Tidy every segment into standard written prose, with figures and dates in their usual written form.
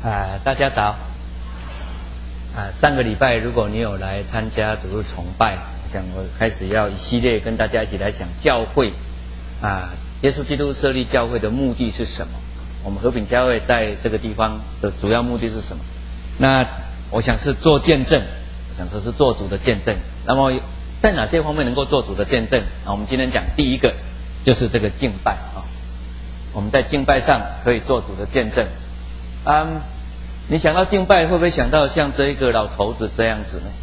大家早。上个礼拜如果你有来参加主日崇拜，想我开始要一系列跟大家一起来讲教会耶稣基督设立教会的目的是什么？我们和平教会在这个地方的主要目的是什么？那我想是做见证，我想说是做主的见证。那么在哪些方面能够做主的见证？我们今天讲第一个就是这个敬拜我们在敬拜上可以做主的见证。你想到敬拜会不会想到像这一个老头子这样子呢？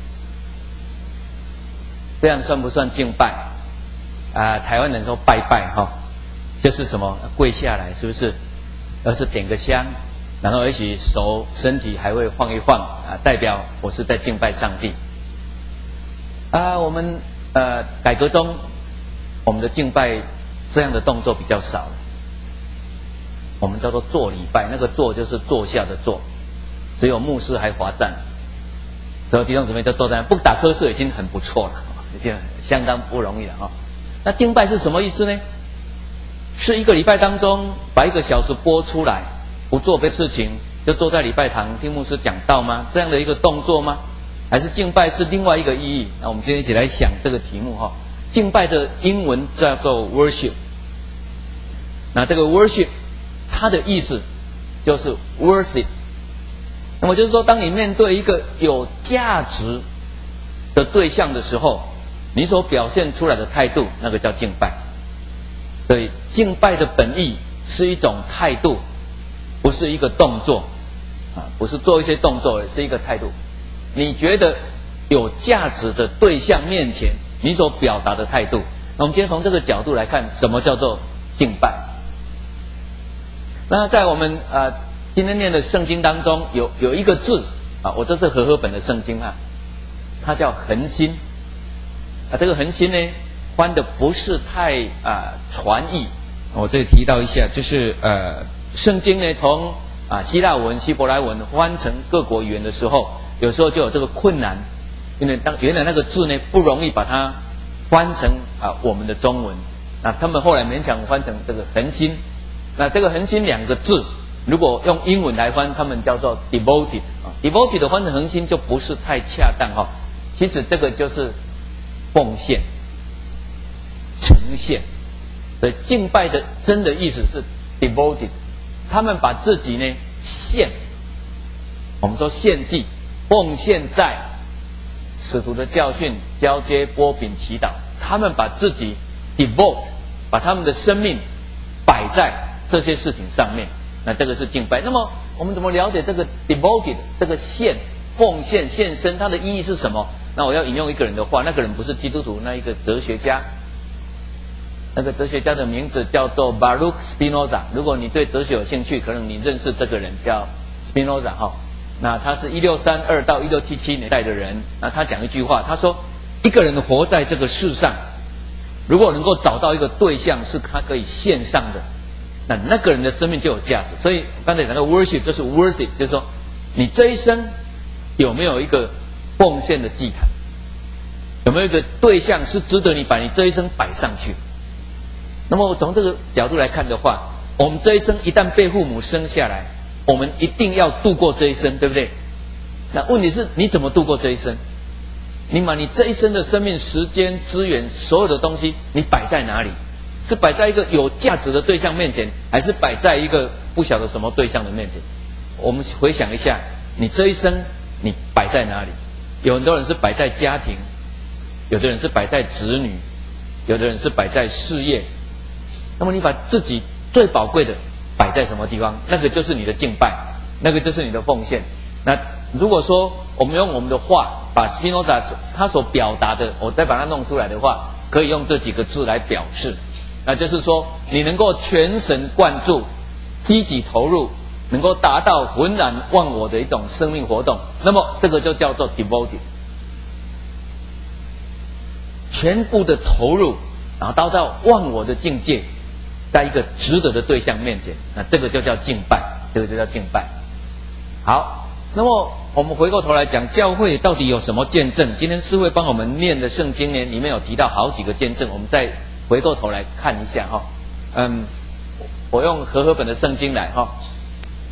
这样算不算敬拜？台湾人说拜拜就是什么跪下来，是不是？而是点个香，然后也许手身体还会晃一晃代表我是在敬拜上帝。我们改革中我们的敬拜这样的动作比较少了，我们叫做坐礼拜，那个坐就是坐下的坐，只有牧师还罚站，所有弟兄姊妹都坐在那，不打瞌睡已经很不错了，已经相当不容易了那敬拜是什么意思呢？是一个礼拜当中把1个小时播出来，不做别的事情，就坐在礼拜堂听牧师讲道吗？这样的一个动作吗？还是敬拜是另外一个意义？那我们今天一起来想这个题目敬拜的英文叫做 worship。 那这个 worship 它的意思就是 worth it。 那么就是说，当你面对一个有价值的对象的时候，你所表现出来的态度，那个叫敬拜。所以敬拜的本意是一种态度，不是一个动作不是做一些动作，是一个态度。你觉得有价值的对象面前，你所表达的态度。那我们今天从这个角度来看，什么叫做敬拜？那在我们今天念的圣经当中有一个字我这是和合本的圣经它叫恒心这个恒心呢翻的不是太传译。我这里提到一下，就是圣经呢从希腊文希伯来文翻成各国语言的时候，有时候就有这个困难，因为原来那个字呢不容易把它翻成我们的中文，那他们后来勉强翻成这个恒心。那这个恒心2个字如果用英文来翻，他们叫做 devoted devoted 的翻成恒心就不是太恰当其实这个就是奉献呈现。所以敬拜的真的意思是 devoted， 他们把自己呢献，我们说献祭，奉献在使徒的教训、交接、拨饼、祈祷，他们把自己 devote， 把他们的生命摆在这些事情上面，那这个是敬拜。那么我们怎么了解这个 devoted 这个献、奉献、献身它的意义是什么？那我要引用一个人的话，那个人不是基督徒，那一个哲学家，那个哲学家的名字叫做 Baruch Spinoza。 如果你对哲学有兴趣，可能你认识这个人叫 Spinoza 那他是1632到1677年代的人。那他讲一句话，他说一个人活在这个世上，如果能够找到一个对象是他可以献上的，那个人的生命就有价值。所以刚才讲的 worship 就是 worth it， 就是说你这一生有没有一个奉献的祭坛，有没有一个对象是值得你把你这一生摆上去。那么从这个角度来看的话，我们这一生一旦被父母生下来，我们一定要度过这一生，对不对？那问题是你怎么度过这一生？你把你这一生的生命、时间、资源，所有的东西你摆在哪里？是摆在一个有价值的对象面前，还是摆在一个不晓得什么对象的面前？我们回想一下，你这一生你摆在哪里？有很多人是摆在家庭，有的人是摆在子女，有的人是摆在事业。那么你把自己最宝贵的摆在什么地方？那个就是你的敬拜，那个就是你的奉献。那如果说我们用我们的话把 Spinoza 他所表达的，我再把它弄出来的话，可以用这几个字来表示。那就是说你能够全神贯注、积极投入，能够达到浑然忘我的一种生命活动，那么这个就叫做 devoted， 全部的投入，然后达到忘我的境界，在一个值得的对象面前，那这个就叫敬拜，这个就叫敬拜。好，那么我们回过头来讲，教会到底有什么见证？今天诗会帮我们念的圣经呢，里面有提到好几个见证，我们再回过头来看一下我用和合本的圣经来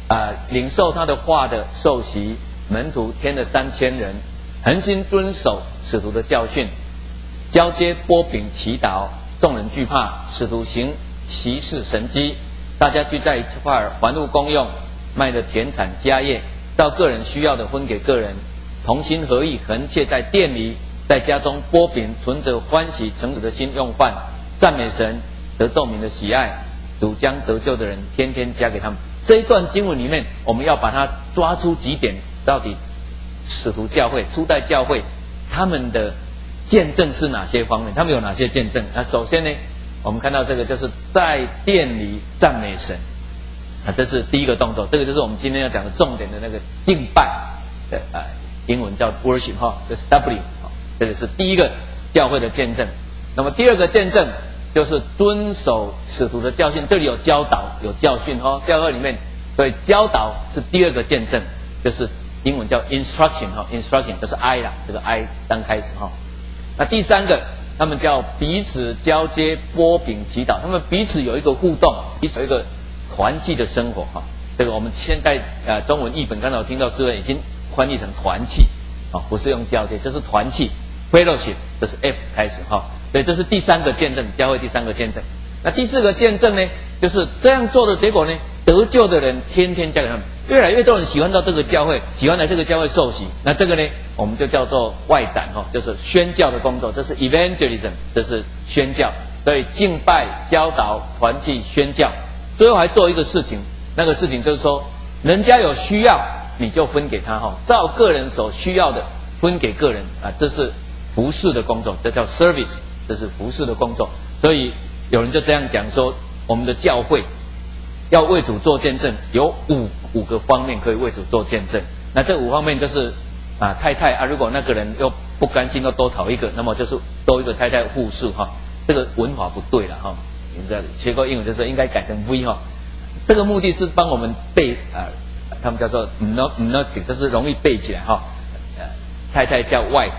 领受他的话的受洗，门徒添了3000人，恒心遵守使徒的教训，交接拨饼祈祷，众人惧怕，使徒行奇事神迹，大家聚在一块儿，还物公用，卖的田产家业，照个人需要的分给个人，同心合意，恒切在店里，在家中拨饼，存着欢喜诚实的心用饭，赞美神，得众民的喜爱。主将得救的人天天加给他们。这一段经文里面，我们要把它抓出几点，到底使徒教会、初代教会他们的见证是哪些方面？他们有哪些见证？那首先呢，我们看到这个就是在殿里赞美神，这是第一个动作。这个就是我们今天要讲的重点的那个敬拜的英文叫 worship 这是 W 这个是第一个教会的见证。那么第二个见证就是遵守使徒的教训，这里有教导有教训教会里面，所以教导是第二个见证，就是英文叫 instruction instruction 就是 I 啦，这个 I 刚开始那第三个，他们叫彼此交接拨饼祈祷，他们彼此有一个互动，彼此有一个团契的生活这个我们现在中文译本刚才我听到诗人已经翻译成团契不是用交接，就是团契 fellowship 这是 F 开始所以这是第三个见证，教会第三个见证。那第四个见证呢，就是这样做的结果呢，得救的人天天加给他们，越来越多人喜欢到这个教会，喜欢来这个教会受洗。那这个呢，我们就叫做外展就是宣教的工作，这是 evangelism， 这是宣教。所以敬拜、教导、团契、宣教，最后还做一个事情，那个事情就是说，人家有需要你就分给他照个人所需要的分给个人这是服事的工作，这叫 service。这是服事的工作，所以有人就这样讲说，我们的教会要为主做见证，有五个方面可以为主做见证。那这5方面就是太太如果那个人又不甘心又多讨一个，那么就是多一个太太护士这个文法不对了你知道学过英文就是应该改成 V 这个目的是帮我们背他们叫做 mnemonic， 就是容易背起来太太叫 wife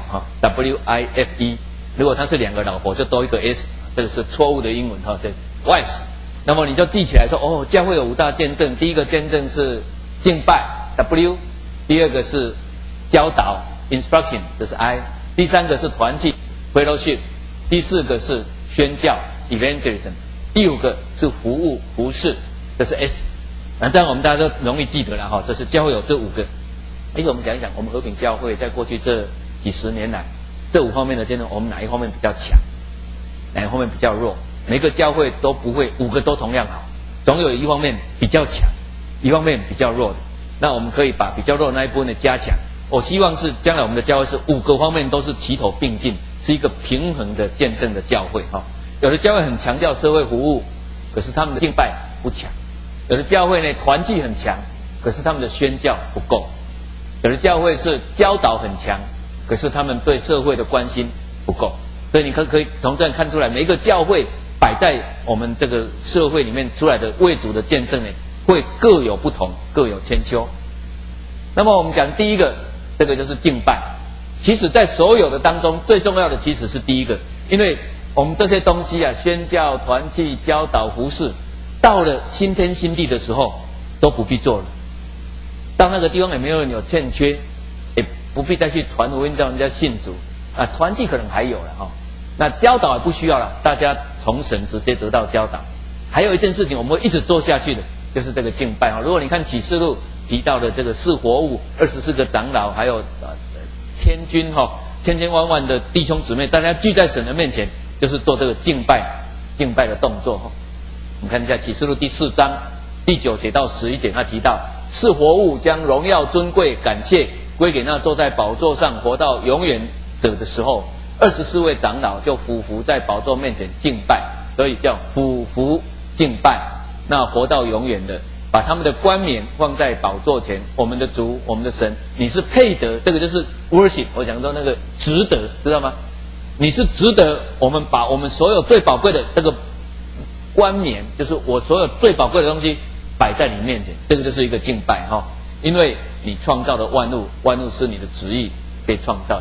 WIFE。如果他是2个老婆，就多一个 S， 这个是错误的英文对 wives。那么你就记起来说教会有5大见证，第一个见证是敬拜 W， 第二个是教导 instruction， 这是 I， 第三个是团契 fellowship， 第四个是宣教 evangelism， 第5个是服务服事，这是 S。那这样我们大家都容易记得了这是教会有这5个。我们讲一讲，我们和平教会在过去这几十年来，这5方面的见证，我们哪一方面比较强，哪一方面比较弱？每个教会都不会5个都同样好，总有一方面比较强，一方面比较弱的。那我们可以把比较弱的那一部分的加强。我希望是将来我们的教会是5个方面都是齐头并进，是一个平衡的见证的教会有的教会很强调社会服务，可是他们的敬拜不强；有的教会呢团契很强，可是他们的宣教不够；有的教会是教导很强，可是他们对社会的关心不够。所以你可以从这样看出来，每一个教会摆在我们这个社会里面出来的为主的见证呢，会各有不同，各有千秋。那么我们讲第一个，这个就是敬拜。其实在所有的当中，最重要的其实是第一个，因为我们这些东西宣教、团契、教导、服事，到了新天新地的时候都不必做了。到那个地方也没有人有欠缺，也不必再去传福音叫人家信主团契可能还有了那教导也不需要了，大家从神直接得到教导。还有一件事情我们会一直做下去的，就是这个敬拜如果你看启示录提到的这个4活物、24个长老，还有天君千千万万的弟兄姊妹，大家聚在神的面前，就是做这个敬拜的动作我们看一下启示录第4章第9节到11节，他提到4活物将荣耀、尊贵、感谢归给那坐在宝座上活到永远者的时候，24位长老就俯伏在宝座面前敬拜，所以叫俯伏敬拜。那活到永远的，把他们的冠冕放在宝座前，我们的主，我们的神，你是配得，这个就是 worship。我讲说那个值得，知道吗？你是值得，我们把我们所有最宝贵的这个冠冕，就是我所有最宝贵的东西摆在你面前，这个就是一个敬拜因为你创造的万物，万物是你的旨意被创造的。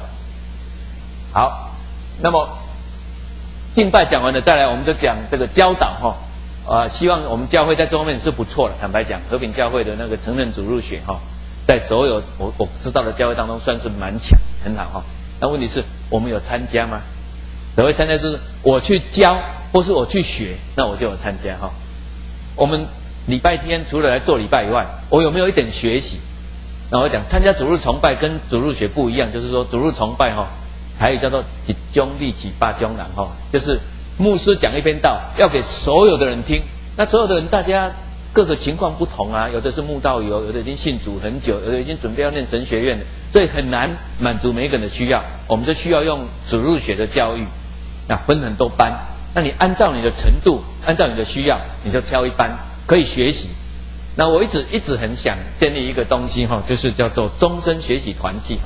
好，那么敬拜讲完了，再来我们就讲这个教导希望我们教会在这方面是不错的。坦白讲，和平教会的那个承认主入学在所有我知道的教会当中算是蛮强，很好那问题是我们有参加吗？所谓参加就是我去教，或是我去学，那我就有参加我们礼拜天除了来做礼拜以外，我有没有一点学习？那我讲参加主日崇拜跟主日学不一样，就是说主日崇拜还有叫做几宗立几八宗人就是牧师讲一篇道要给所有的人听，那所有的人大家各个情况不同啊，有的是慕道友，有的已经信主很久，有的已经准备要念神学院的，所以很难满足每一个人的需要，我们就需要用主日学的教育，那分很多班，那你按照你的程度，按照你的需要，你就挑一班可以学习。那我一直很想建立一个东西就是叫做终身学习团体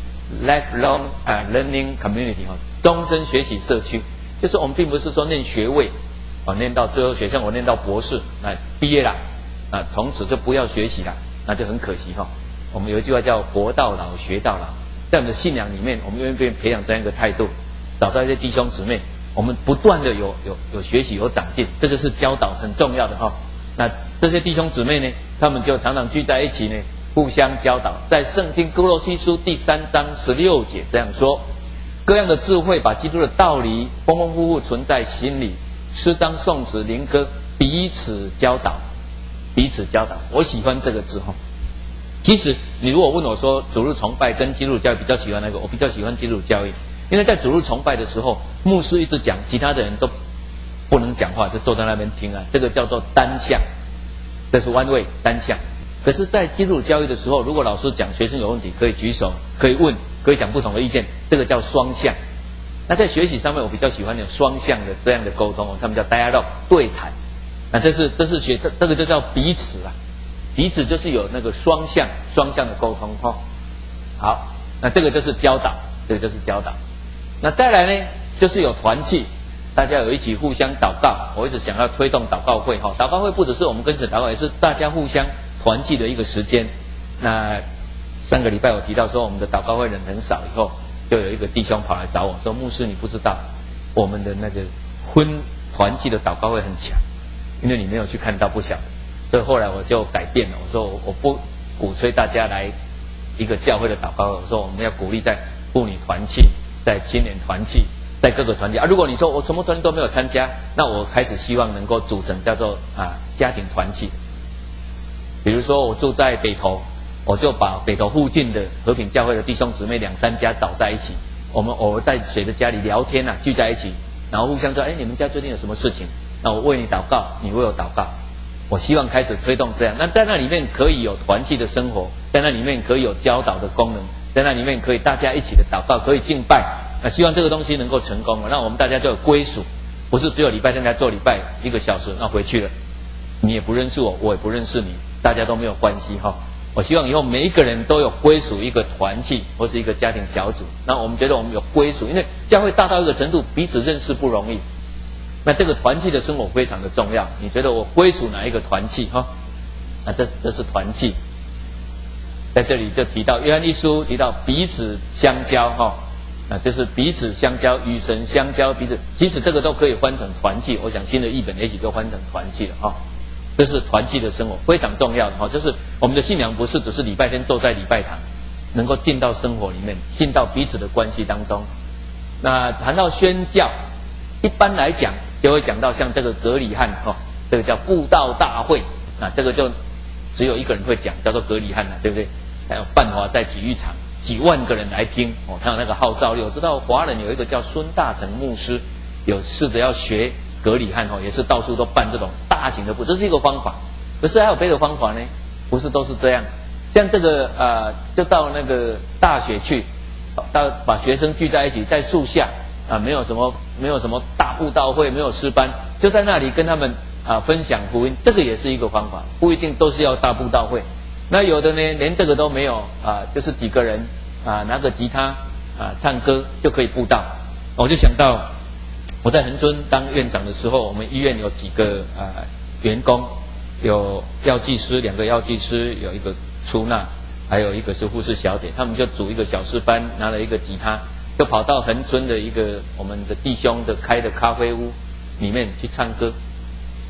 lifelong learning community 终身学习社区，就是我们并不是说念学位念到最后学校我念到博士毕业了从此就不要学习了，那就很可惜我们有一句话叫活到老学到老，在我们的信仰里面，我们愿意培养这样一个态度，找到一些弟兄姊妹，我们不断的有学习有长进，这个是教导很重要的那这些弟兄姊妹呢，他们就常常聚在一起呢，互相教导。在圣经哥罗西书第3章16节这样说：各样的智慧把基督的道理丰丰富富存在心里，诗章颂词灵歌彼此教导，彼此教导。我喜欢这个字其实你如果问我说主日崇拜跟基督教育比较喜欢哪个，我比较喜欢基督教育，因为在主日崇拜的时候，牧师一直讲，其他的人都不能讲话，就坐在那边听这个叫做单向，这是 one way 单向。可是在基督教育的时候，如果老师讲学生有问题可以举手，可以问，可以讲不同的意见，这个叫双向。那在学习上面我比较喜欢有双向的这样的沟通他们叫 dialogue 对谈。那这是这个就叫彼此彼此就是有那个双向的沟通好，那这个就是教导，那再来呢就是有团契，大家有一起互相祷告。我一直想要推动祷告会祷告会不只是我们跟神祷告，也是大家互相团契的一个时间。那上个礼拜我提到说我们的祷告会人很少以后，就有一个弟兄跑来找我说，牧师你不知道我们的那个婚团契的祷告会很强，因为你没有去看到不晓得。所以后来我就改变了，我说我不鼓吹大家来一个教会的祷告会，我说我们要鼓励在妇女团契，在青年团契，在各个团体如果你说我什么团体都没有参加，那我开始希望能够组成叫做家庭团契。比如说我住在北投，我就把北投附近的和平教会的弟兄姊妹2-3家找在一起，我们偶尔在谁的家里聊天聚在一起，然后互相说你们家最近有什么事情，那我为你祷告，你为我祷告。我希望开始推动这样，那在那里面可以有团契的生活，在那里面可以有教导的功能，在那里面可以大家一起的祷告，可以敬拜。那希望这个东西能够成功，让我们大家就有归属，不是只有礼拜天来做礼拜1个小时，那回去了，你也不认识我，我也不认识你，大家都没有关系我希望以后每一个人都有归属一个团契或是一个家庭小组，那我们觉得我们有归属，因为教会大到一个程度，彼此认识不容易。那这个团契的生活非常的重要，你觉得我归属哪一个团契那这是团契。在这里就提到约翰一书提到彼此相交就是彼此相交，与神相交，彼此其实这个都可以翻成团契，我想新的译本也许就翻成团契了这是团契的生活非常重要的就是我们的信仰不是只是礼拜天坐在礼拜堂，能够进到生活里面，进到彼此的关系当中。那谈到宣教，一般来讲就会讲到像这个葛理翰这个叫布道大会这个就只有一个人会讲，叫做葛理翰对不对？还有范华在体育场几万个人来听他有那个号召力。我知道华人有一个叫孙大成牧师，有试着要学葛理翰也是到处都办这种大型的这是一个方法。可是还有别的方法呢，不是都是这样。像这个就到那个大学去，把学生聚在一起，在树下没有什么大布道会，没有诗班，就在那里跟他们分享福音，这个也是一个方法，不一定都是要大布道会。那有的呢连这个都没有就是几个人拿个吉他唱歌就可以布道。我就想到我在恒春当院长的时候，我们医院有几个员工，有药剂师，2个药剂师，有一个出纳，还有一个是护士小姐，他们就组一个小诗班，拿了一个吉他，就跑到恒春的一个我们的弟兄的开的咖啡屋里面去唱歌。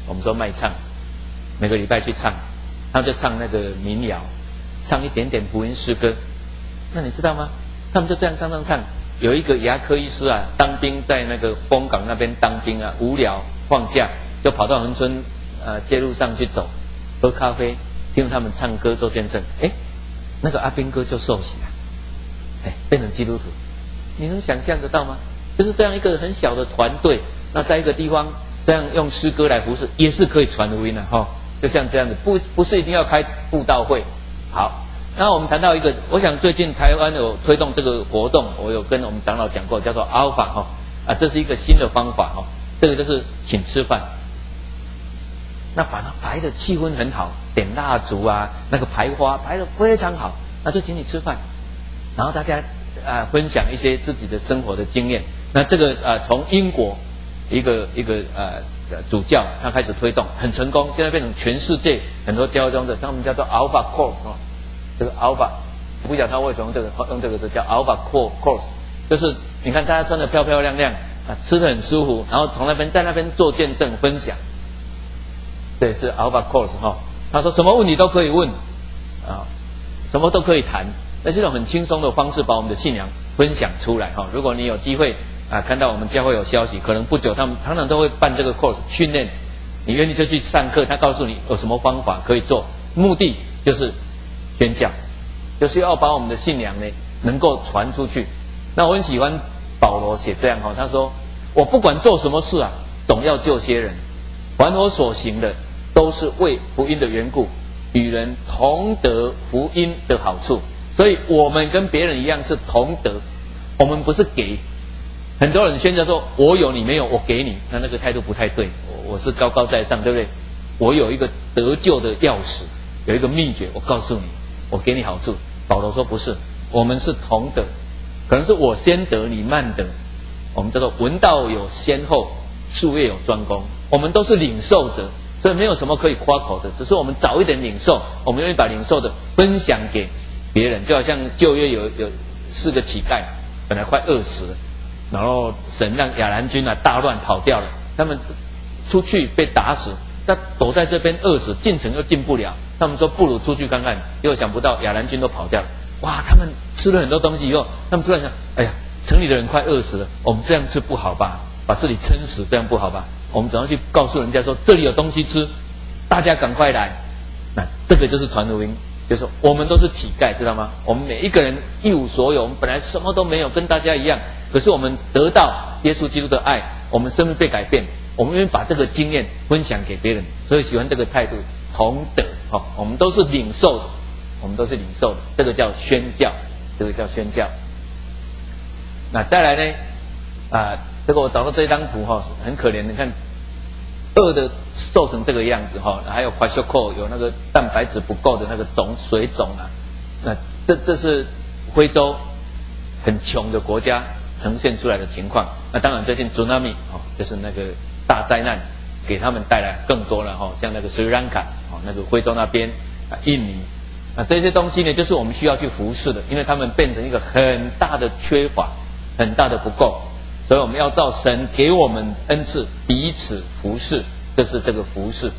我们说卖唱，每个礼拜去唱，他们就唱那个民谣，唱一点点福音诗歌。那你知道吗？他们就这样唱。有一个牙科医师啊，当兵在那个丰港那边当兵啊，无聊放假就跑到恒春街路上去走，喝咖啡，听他们唱歌做见证。那个阿兵哥就受洗了，变成基督徒。你能想象得到吗？就是这样一个很小的团队，那在一个地方这样用诗歌来服侍，也是可以传福音的哈。就像这样子，不是一定要开布道会。好。那我们谈到一个，我想最近台湾有推动这个活动，我有跟我们长老讲过，叫做 Alpha 这是一个新的方法这个就是请吃饭，那把它排的气氛很好，点蜡烛啊，那个排花排的非常好，那就请你吃饭，然后大家分享一些自己的生活的经验。那这个从英国一个主教他开始推动，很成功，现在变成全世界很多教中的，他们叫做 Alpha Course这个 Alpha， 我不晓得他为什么用这个词叫 Alpha Course， 就是你看大家穿得漂漂亮亮吃得很舒服，然后在那边做见证分享，对，是 Alpha Course 他说什么问题都可以问什么都可以谈，那这种很轻松的方式把我们的信仰分享出来如果你有机会看到我们教会有消息，可能不久他们常常都会办这个 course 训练，你愿意就去上课，他告诉你有什么方法可以做，目的就是宣教，就是要把我们的信仰呢能够传出去。那我很喜欢保罗写这样他说我不管做什么事总要救些人，凡我所行的都是为福音的缘故，与人同得福音的好处。所以我们跟别人一样是同得，我们不是给。很多人宣教说我有你没有，我给你，那个态度不太对。我是高高在上，对不对？我有一个得救的钥匙，有一个秘诀，我告诉你，我给你好处。保罗说不是，我们是同得，可能是我先得你慢得，我们叫做文道有先后，术业有专攻，我们都是领受者，所以没有什么可以夸口的，只是我们早一点领受，我们愿意把领受的分享给别人。就好像旧约有4个乞丐，本来快饿死了，然后神让亚兰军大乱跑掉了，他们出去被打死，他躲在这边饿死，进城又进不了，他们说不如出去看看，结果想不到亚兰军都跑掉了。哇，他们吃了很多东西以后，他们突然想，哎呀，城里的人快饿死了，我们这样吃不好吧，把这里撑死，这样不好吧，我们总要去告诉人家说这里有东西吃，大家赶快来。那这个就是传福音，就是说我们都是乞丐，知道吗？我们每一个人一无所有，我们本来什么都没有，跟大家一样，可是我们得到耶稣基督的爱，我们生命被改变，我们愿意把这个经验分享给别人，所以喜欢这个态度，同得我们都是领受的，我们都是领受的，这个叫宣教，这个叫宣教。那再来呢这个我找到这张图很可怜，你看饿的瘦成这个样子还有 kwashiorkor 有那个蛋白质不够的那个水肿那这是非洲很穷的国家呈现出来的情况。那当然最近 tsunami 就是那个大灾难给他们带来更多了像那个斯里兰卡那个非洲那边印尼这些东西呢就是我们需要去服侍的，因为他们变成一个很大的缺乏，很大的不够，所以我们要照神给我们恩赐彼此服侍，这是这个服侍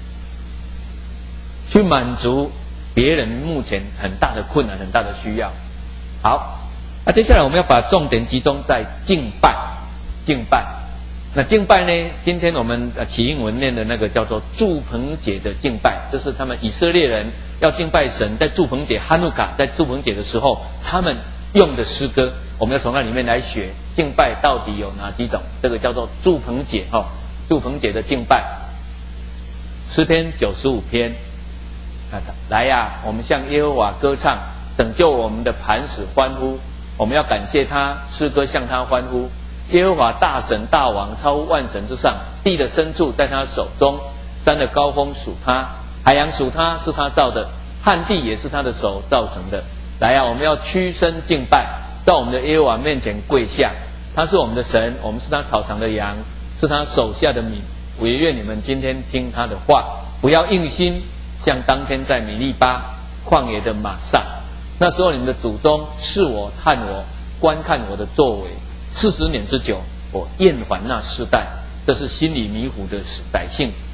去满足别人目前很大的困难，很大的需要。好，那接下来我们要把重点集中在敬拜。那敬拜呢，今天我们起因文念的那个叫做祝棚节的敬拜，就是他们以色列人要敬拜神，在祝棚节哈努卡，在祝棚节的时候他们用的诗歌，我们要从那里面来学敬拜到底有哪几种，这个叫做祝棚节祝棚节的敬拜。诗篇95篇来呀，我们向耶和华歌唱，拯救我们的磐石欢呼，我们要感谢他，诗歌向他欢呼。耶和华大神大王，超乎万神之上，地的深处在他手中，山的高峰属他，海洋属他，是他造的，旱地也是他的手造成的。来啊，我们要屈身敬拜，在我们的耶和华面前跪下，他是我们的神，我们是他草场的羊，是他手下的民。我也愿你们今天听他的话，不要硬心，像当天在米利巴旷野的玛撒，那时候你们的祖宗视我探我，观看我的作为40年之久，我厌烦那世代。这是心里迷糊的百姓，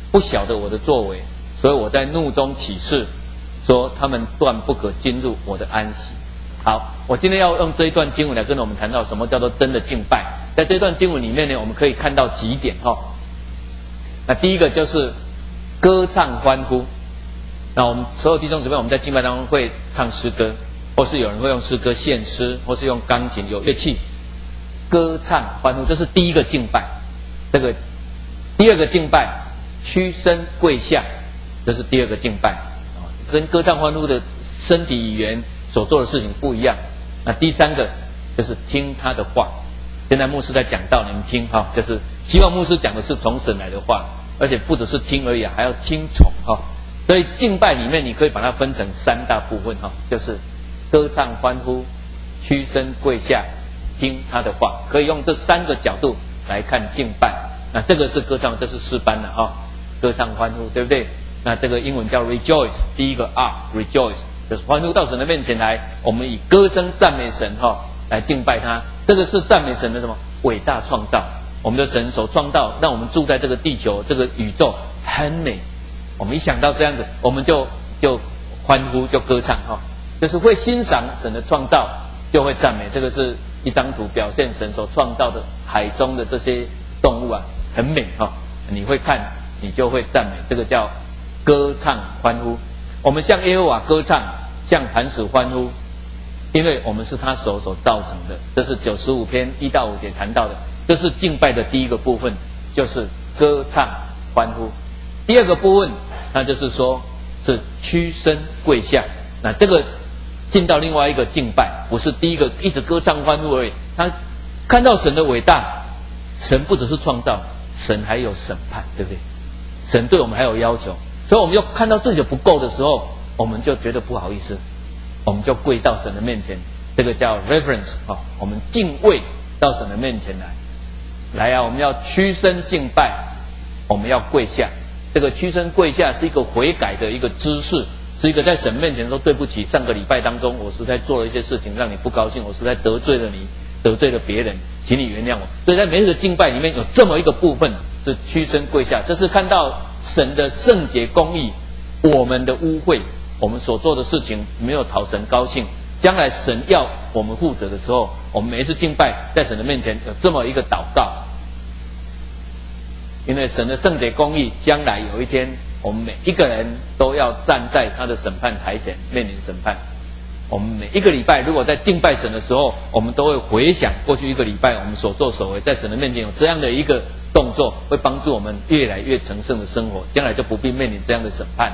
不晓得我的作为，所以我在怒中起誓，说他们断不可进入我的安息。好，我今天要用这一段经文来跟我们谈到什么叫做真的敬拜。在这段经文里面呢，我们可以看到几点哈。那第一个就是歌唱欢呼。那我们所有弟兄姊妹，我们在敬拜当中会唱诗歌，或是有人会用诗歌献诗，或是用钢琴有乐器歌唱欢呼，这是第一个敬拜。这个第二个敬拜，屈身跪下，这是第二个敬拜，跟歌唱欢呼的身体语言所做的事情不一样。那第三个就是听他的话。现在牧师在讲道，你们听哈，就是希望牧师讲的是从神来的话，而且不只是听而已，还要听从哈。所以敬拜里面你可以把它分成三大部分哈，就是歌唱欢呼、屈身跪下、听他的话，可以用这三个角度来看敬拜。那这个是歌唱，这是诗班的哈，歌唱欢呼，对不对？那这个英文叫 rejoice， 第一个 rejoice 就是欢呼到神的面前来，我们以歌声赞美神哈，来敬拜他。这个是赞美神的什么伟大创造，我们的神所创造，让我们住在这个地球这个宇宙很美。我们一想到这样子，我们就欢呼，就歌唱哈，就是会欣赏神的创造，就会赞美。这个是一张图，表现神所创造的海中的这些动物啊，很美哈。你会看，你就会赞美，这个叫歌唱欢呼。我们向耶和华歌唱，向磐石欢呼，因为我们是他手所造成的。这是95篇1到5节谈到的，这是敬拜的第一个部分，就是歌唱欢呼。第二个部分，那就是说是屈身跪下。那这个进到另外一个敬拜，不是第一个一直歌唱欢呼而已。他看到神的伟大，神不只是创造，神还有审判，对不对？神对我们还有要求，所以我们又看到自己的不够的时候，我们就觉得不好意思，我们就跪到神的面前，这个叫 reverence 我们敬畏到神的面前来啊，我们要屈身敬拜，我们要跪下。这个屈身跪下是一个悔改的一个姿势，是一个在神面前说对不起，上个礼拜当中我实在做了一些事情让你不高兴，我实在得罪了你，得罪了别人，请你原谅我。所以在每一个敬拜里面有这么一个部分是屈身跪下，这是看到神的圣洁公义，我们的污秽，我们所做的事情没有讨神高兴，将来神要我们负责的时候，我们每一次敬拜在神的面前有这么一个祷告。因为神的圣洁公义，将来有一天我们每一个人都要站在他的审判台前面临审判。我们每一个礼拜如果在敬拜神的时候，我们都会回想过去一个礼拜我们所作所为，在神的面前有这样的一个动作，会帮助我们越来越成圣的生活，将来就不必面临这样的审判。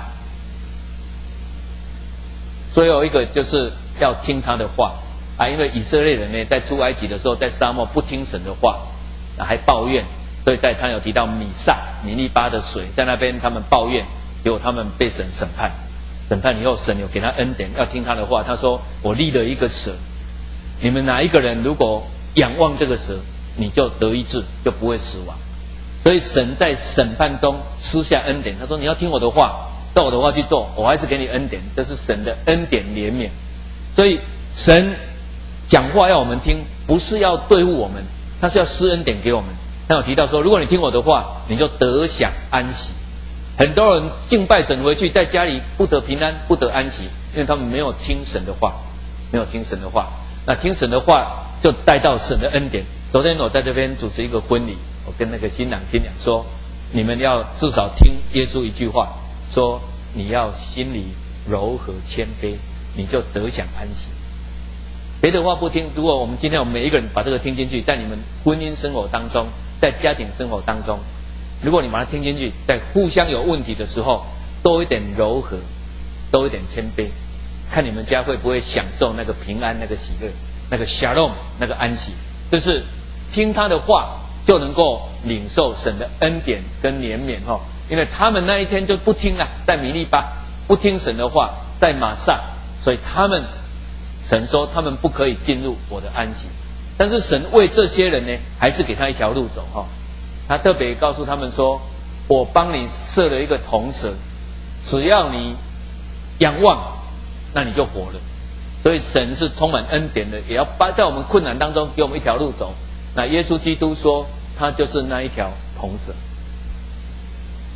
最后一个就是要听他的话因为以色列人呢在出埃及的时候，在沙漠不听神的话还抱怨，所以在他有提到米利巴的水，在那边他们抱怨，结果他们被神审判。审判以后，神有给他恩典，要听他的话。他说：“我立了一个蛇，你们哪一个人如果仰望这个蛇，你就得医治，就不会死亡。”所以神在审判中施下恩典。他说：“你要听我的话，照我的话去做，我还是给你恩典。”这是神的恩典怜悯。所以神讲话要我们听，不是要对付我们，他是要施恩典给我们。他有提到说，如果你听我的话，你就得享安息。很多人敬拜神回去，在家里不得平安，不得安息，因为他们没有听神的话，没有听神的话。那听神的话，就带到神的恩典。昨天我在这边主持一个婚礼，我跟那个新郎新娘说，你们要至少听耶稣一句话，说你要心里柔和谦卑，你就得享安息。别的话不听，如果我们今天我们每一个人把这个听进去，在你们婚姻生活当中，在家庭生活当中，如果你把它听进去，在互相有问题的时候，多一点柔和，多一点谦卑，看你们家会不会享受那个平安、那个喜乐、那个 shalom、那个安息。这是听他的话就能够领受神的恩典跟怜悯因为他们那一天就不听了，在米利巴不听神的话，在玛撒，所以神说他们不可以进入我的安息。但是神为这些人呢，还是给他一条路走他特别告诉他们说，我帮你设了一个铜蛇，只要你仰望，那你就活了。所以神是充满恩典的，也要在我们困难当中给我们一条路走。那耶稣基督说他就是那一条铜蛇。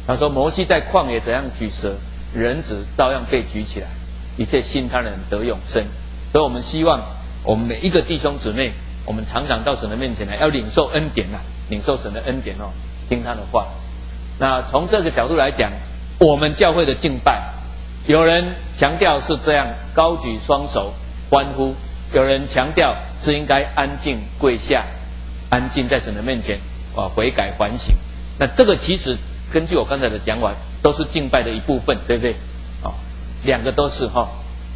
他说摩西在旷野怎样举蛇，人子照样被举起来，一切信他的人得永生。所以我们希望我们每一个弟兄姊妹，我们常常到神的面前来，要领受恩典啊，领受神的恩典哦，听他的话。那从这个角度来讲，我们教会的敬拜，有人强调是这样高举双手欢呼，有人强调是应该安静跪下，安静在神的面前悔改反省。那这个其实根据我刚才的讲法，都是敬拜的一部分，对不对？两个都是哈。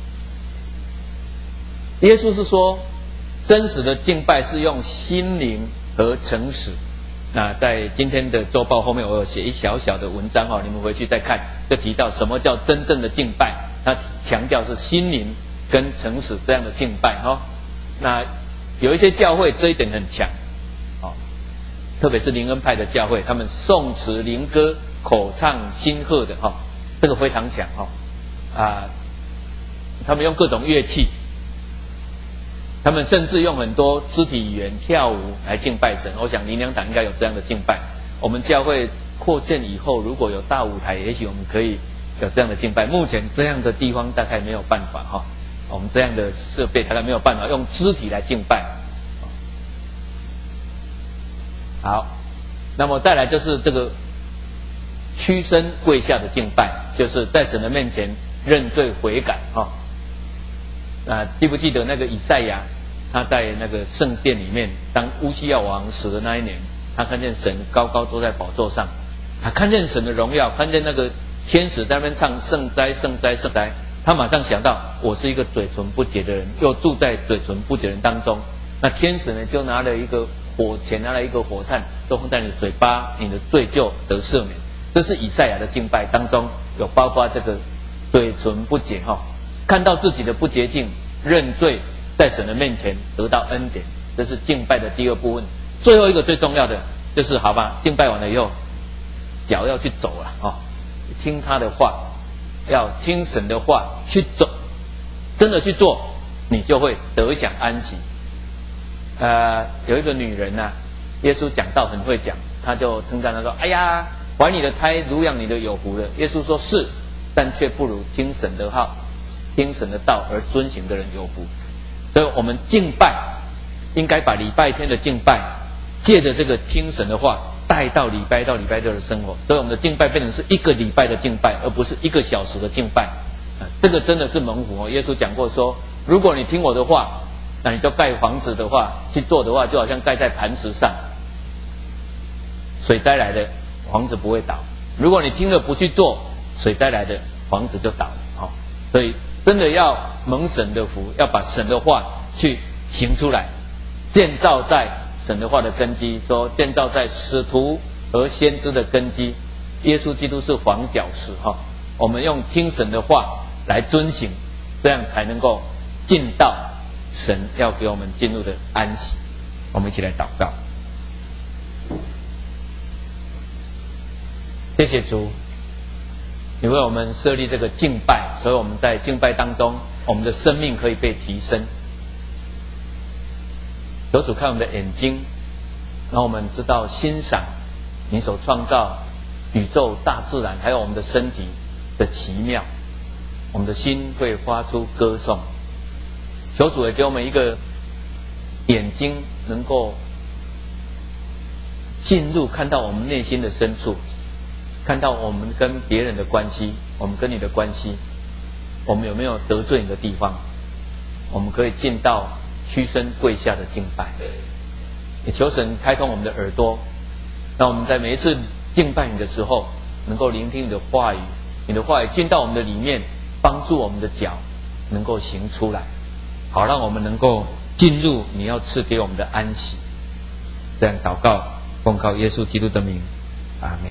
耶稣是说，真实的敬拜是用心灵和诚实。那在今天的周报后面，我有写一小小的文章你们回去再看，就提到什么叫真正的敬拜。他强调是心灵跟诚实这样的敬拜那有一些教会这一点很强特别是灵恩派的教会，他们颂词灵歌口唱心和的这个非常强他们用各种乐器，他们甚至用很多肢体语言跳舞来敬拜神。我想灵粮堂应该有这样的敬拜。我们教会扩建以后，如果有大舞台，也许我们可以有这样的敬拜。目前这样的地方大概没有办法我们这样的设备大概没有办法用肢体来敬拜。好，那么再来就是这个屈身跪下的敬拜，就是在神的面前认罪悔改记不记得那个以赛亚，他在那个圣殿里面，当乌西亚王死的那一年，他看见神高高坐在宝座上，他看见神的荣耀，看见那个天使在那边唱圣哉圣哉圣哉，他马上想到我是一个嘴唇不洁的人，又住在嘴唇不洁的人当中。那天使呢就拿了一个火钳，拿了一个火炭，都放在你的嘴巴，你的罪就得赦免。这是以赛亚的敬拜当中有包括这个嘴唇不洁看到自己的不洁净，认罪，在神的面前得到恩典，这是敬拜的第二部分。最后一个最重要的就是好吧，敬拜完了以后，脚要去走了听他的话，要听神的话去走，真的去做，你就会得享安息。有一个女人耶稣讲道很会讲，他就称赞他说：“哎呀，怀你的胎，乳养你的有福了。”耶稣说是，但却不如听神的话、听神的道而遵行的人有福。所以我们敬拜应该把礼拜天的敬拜借着这个听神的话带到礼拜到礼拜六的生活，所以我们的敬拜变成是一个礼拜的敬拜，而不是1个小时的敬拜。这个真的是蒙福耶稣讲过说，如果你听我的话，那你就盖房子的话去做的话，就好像盖在磐石上，水灾来的房子不会倒。如果你听了不去做，水灾来的房子就倒了所以真的要蒙神的福，要把神的话去行出来，建造在神的话的根基，说建造在使徒和先知的根基。耶稣基督是房角石我们用听神的话来遵行，这样才能够进到神要给我们进入的安息。我们一起来祷告。谢谢主，你为我们设立这个敬拜，所以我们在敬拜当中，我们的生命可以被提升。求主开我们的眼睛，让我们知道欣赏你所创造宇宙大自然还有我们的身体的奇妙，我们的心会发出歌颂。求主也给我们一个眼睛，能够进入看到我们内心的深处，看到我们跟别人的关系，我们跟你的关系，我们有没有得罪你的地方，我们可以进到屈身跪下的敬拜。也求神开通我们的耳朵，让我们在每一次敬拜你的时候，能够聆听你的话语，你的话语进到我们的里面，帮助我们的脚能够行出来，好让我们能够进入你要赐给我们的安息。这样祷告，奉靠耶稣基督的名，阿们。